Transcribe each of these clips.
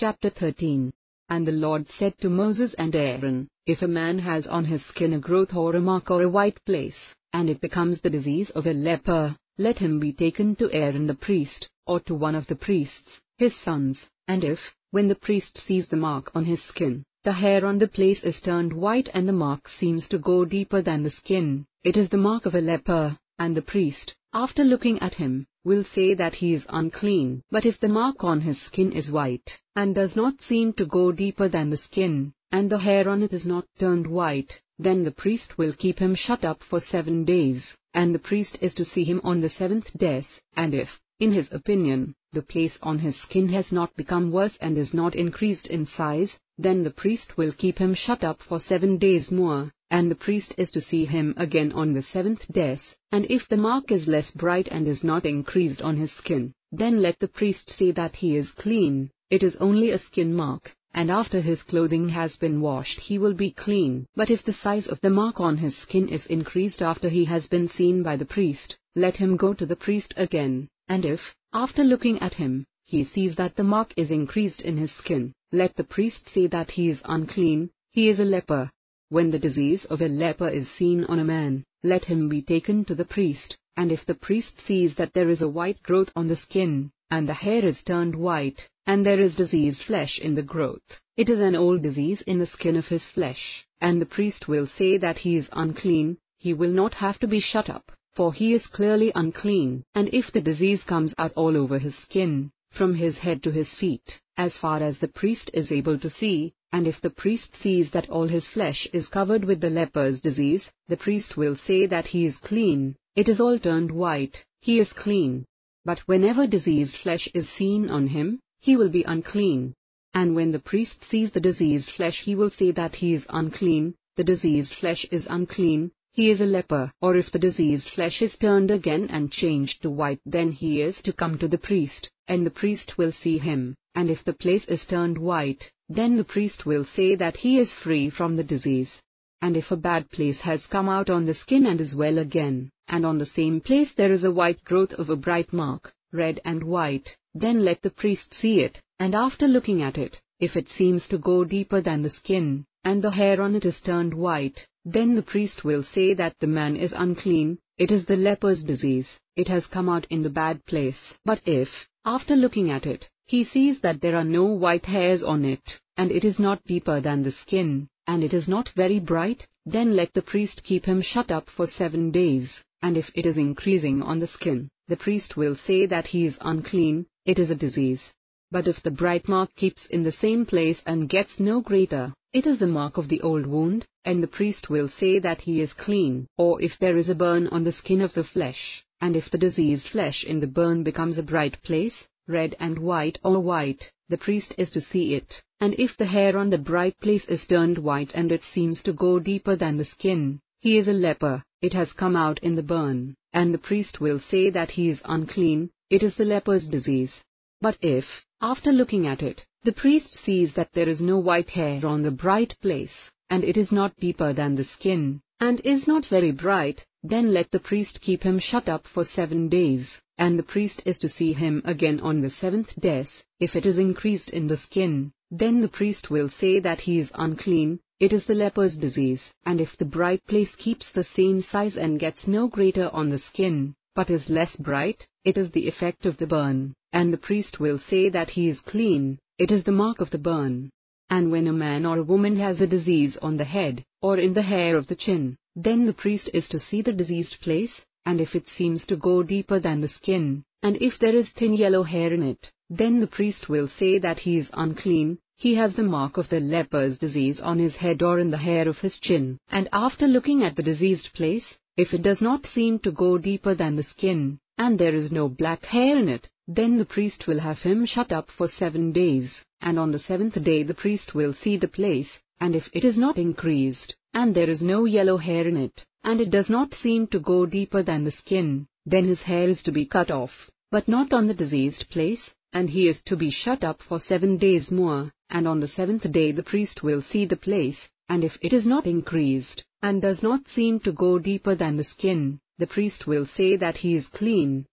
Chapter 13. And the Lord said to Moses and Aaron, if a man has on his skin a growth or a mark or a white place, and it becomes the disease of a leper, let him be taken to Aaron the priest, or to one of the priests, his sons, and if, when the priest sees the mark on his skin, the hair on the place is turned white and the mark seems to go deeper than the skin, it is the mark of a leper, and the priest, after looking at him, will say that he is unclean. But if the mark on his skin is white, and does not seem to go deeper than the skin, and the hair on it is not turned white, then the priest will keep him shut up for 7 days, and the priest is to see him on the 7th day, and if, in his opinion, the place on his skin has not become worse and is not increased in size, then the priest will keep him shut up for 7 days more, and the priest is to see him again on the 7th day, and if the mark is less bright and is not increased on his skin, then let the priest say that he is clean, it is only a skin mark, and after his clothing has been washed he will be clean. But if the size of the mark on his skin is increased after he has been seen by the priest, let him go to the priest again, and if, after looking at him, he sees that the mark is increased in his skin, let the priest say that he is unclean, he is a leper. When the disease of a leper is seen on a man, let him be taken to the priest, and if the priest sees that there is a white growth on the skin, and the hair is turned white, and there is diseased flesh in the growth, it is an old disease in the skin of his flesh, and the priest will say that he is unclean, he will not have to be shut up, for he is clearly unclean. And if the disease comes out all over his skin, from his head to his feet, as far as the priest is able to see, and if the priest sees that all his flesh is covered with the leper's disease, the priest will say that he is clean, it is all turned white, he is clean. But whenever diseased flesh is seen on him, he will be unclean. And when the priest sees the diseased flesh he will say that he is unclean, the diseased flesh is unclean, he is a leper. Or if the diseased flesh is turned again and changed to white, then he is to come to the priest, and the priest will see him, and if the place is turned white, then the priest will say that he is free from the disease. And if a bad place has come out on the skin and is well again, and on the same place there is a white growth of a bright mark, red and white, then let the priest see it, and after looking at it, if it seems to go deeper than the skin, and the hair on it is turned white, then the priest will say that the man is unclean, it is the leper's disease, it has come out in the bad place. But if, after looking at it, he sees that there are no white hairs on it, and it is not deeper than the skin, and it is not very bright, then let the priest keep him shut up for 7 days, and if it is increasing on the skin, the priest will say that he is unclean, it is a disease. But if the bright mark keeps in the same place and gets no greater, it is the mark of the old wound, and the priest will say that he is clean. Or if there is a burn on the skin of the flesh, and if the diseased flesh in the burn becomes a bright place, red and white or white, the priest is to see it, and if the hair on the bright place is turned white and it seems to go deeper than the skin, he is a leper, it has come out in the burn, and the priest will say that he is unclean, it is the leper's disease. But if, after looking at it, the priest sees that there is no white hair on the bright place, and it is not deeper than the skin, and is not very bright, then let the priest keep him shut up for 7 days, and the priest is to see him again on the 7th day. If it is increased in the skin, then the priest will say that he is unclean, it is the leper's disease. And if the bright place keeps the same size and gets no greater on the skin, but is less bright, it is the effect of the burn, and the priest will say that he is clean, it is the mark of the burn. And when a man or a woman has a disease on the head, or in the hair of the chin, then the priest is to see the diseased place, and if it seems to go deeper than the skin, and if there is thin yellow hair in it, then the priest will say that he is unclean, he has the mark of the leper's disease on his head or in the hair of his chin. And after looking at the diseased place, if it does not seem to go deeper than the skin, and there is no black hair in it, then the priest will have him shut up for 7 days, and on the 7th day the priest will see the place, and if it is not increased, and there is no yellow hair in it, and it does not seem to go deeper than the skin, then his hair is to be cut off, but not on the diseased place, and he is to be shut up for 7 days more, and on the 7th day the priest will see the place, and if it is not increased, and does not seem to go deeper than the skin, the priest will say that he is clean,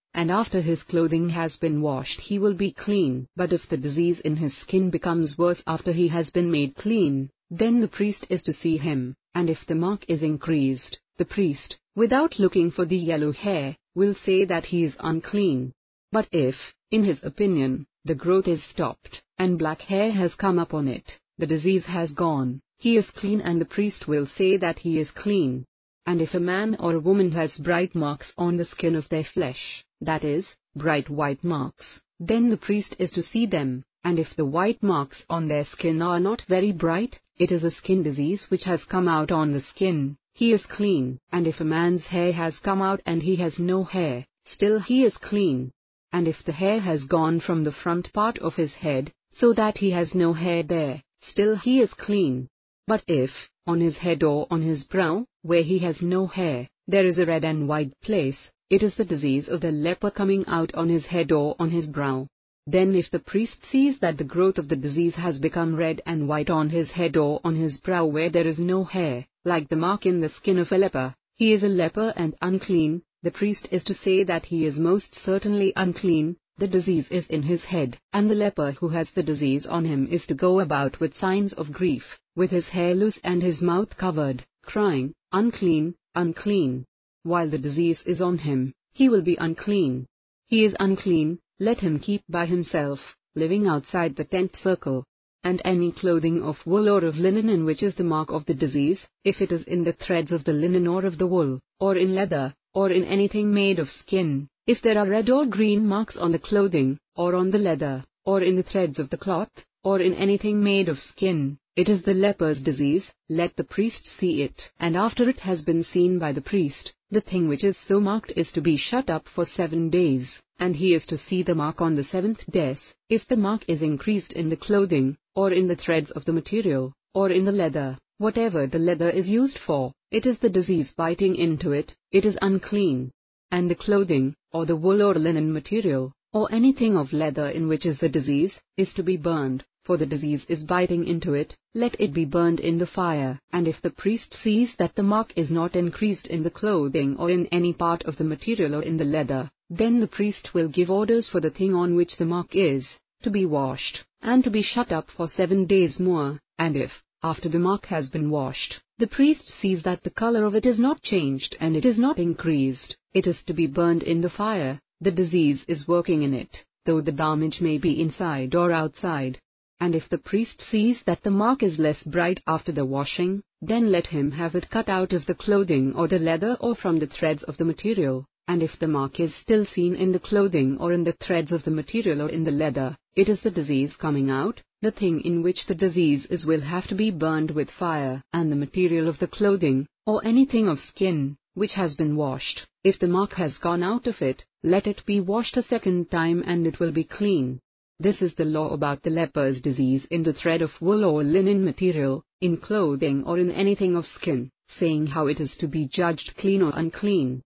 and after his clothing has been washed he will be clean. But if the disease in his skin becomes worse after he has been made clean, then the priest is to see him, and if the mark is increased, the priest, without looking for the yellow hair, will say that he is unclean. But if, in his opinion, the growth is stopped, and black hair has come up on it, the disease has gone, he is clean and the priest will say that he is clean. And if a man or a woman has bright marks on the skin of their flesh, that is, bright white marks, then the priest is to see them, and if the white marks on their skin are not very bright, it is a skin disease which has come out on the skin, he is clean. And if a man's hair has come out and he has no hair, still he is clean. And if the hair has gone from the front part of his head, so that he has no hair there, still he is clean. But if, on his head or on his brow, where he has no hair, there is a red and white place, it is the disease of the leper coming out on his head or on his brow. Then if the priest sees that the growth of the disease has become red and white on his head or on his brow where there is no hair, like the mark in the skin of a leper, he is a leper and unclean. The priest is to say that he is most certainly unclean, the disease is in his head, and the leper who has the disease on him is to go about with signs of grief, with his hair loose and his mouth covered, crying, "Unclean, unclean." While the disease is on him, he will be unclean. He is unclean, let him keep by himself, living outside the tent circle. And any clothing of wool or of linen in which is the mark of the disease, if it is in the threads of the linen or of the wool, or in leather, or in anything made of skin, if there are red or green marks on the clothing, or on the leather, or in the threads of the cloth, or in anything made of skin, it is the leper's disease, let the priest see it. And after it has been seen by the priest, the thing which is so marked is to be shut up for 7 days, and he is to see the mark on the 7th day. If the mark is increased in the clothing, or in the threads of the material, or in the leather, whatever the leather is used for, it is the disease biting into it, it is unclean. And the clothing, or the wool or linen material, or anything of leather in which is the disease, is to be burned, for the disease is biting into it, let it be burned in the fire. And if the priest sees that the mark is not increased in the clothing or in any part of the material or in the leather, then the priest will give orders for the thing on which the mark is, to be washed, and to be shut up for 7 days more. And if, after the mark has been washed, the priest sees that the color of it is not changed and it is not increased, it is to be burned in the fire, the disease is working in it, though the damage may be inside or outside. And if the priest sees that the mark is less bright after the washing, then let him have it cut out of the clothing or the leather or from the threads of the material. And if the mark is still seen in the clothing or in the threads of the material or in the leather, it is the disease coming out, the thing in which the disease is will have to be burned with fire. And the material of the clothing, or anything of skin, which has been washed, if the mark has gone out of it, let it be washed a 2nd time and it will be clean. This is the law about the leper's disease in the thread of wool or linen material, in clothing or in anything of skin, saying how it is to be judged clean or unclean.